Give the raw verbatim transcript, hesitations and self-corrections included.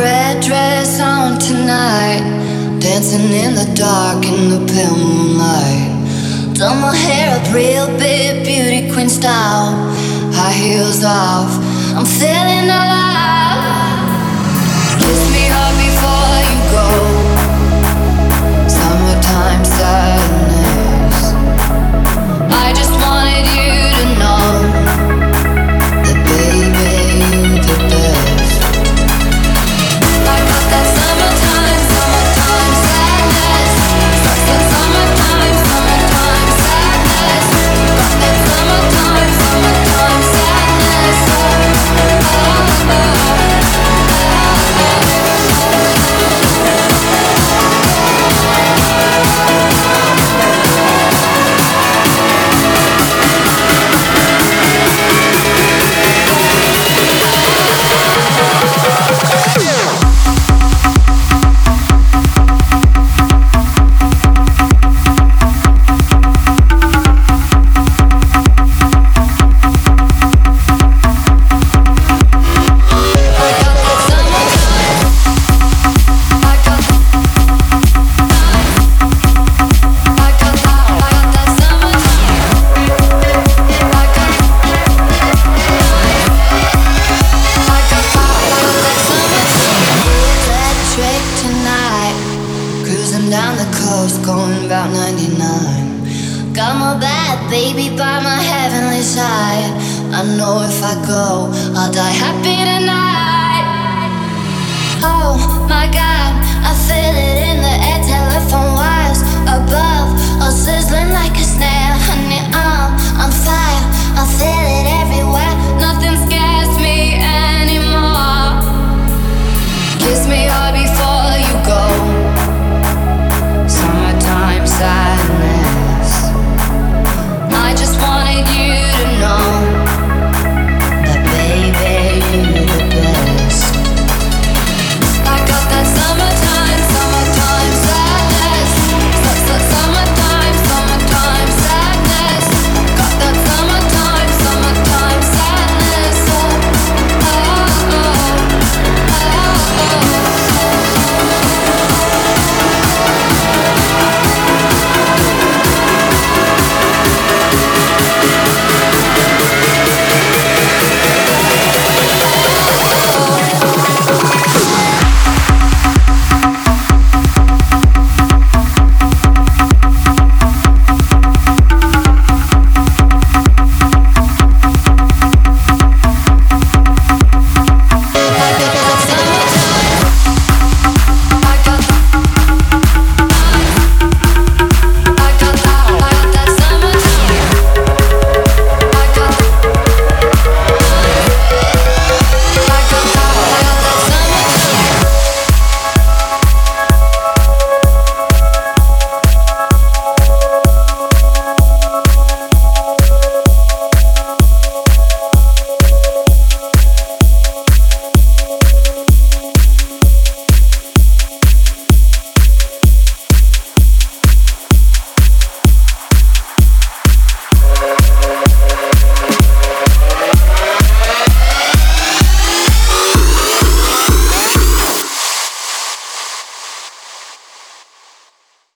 red dress on tonight, dancing in the dark in the pale moonlight. Done my hair up real big, beauty queen style, high heels off, I'm feeling alive. Kiss me hard before you go, summertime sadness. I just wanted you to know that baby you the best. I got that summertime, summertime sadness. That summertime, summertime sadness. Got that summertime, summertime sadness. Oh, oh, oh. Down the coast, going about ninety-nine. Got my bad baby by my heavenly side. I know if I go, I'll die happy tonight. Oh my God, I feel it in the air. Telephone wires above, all sizzling like a snare. Honey, I'm on fire, I feel it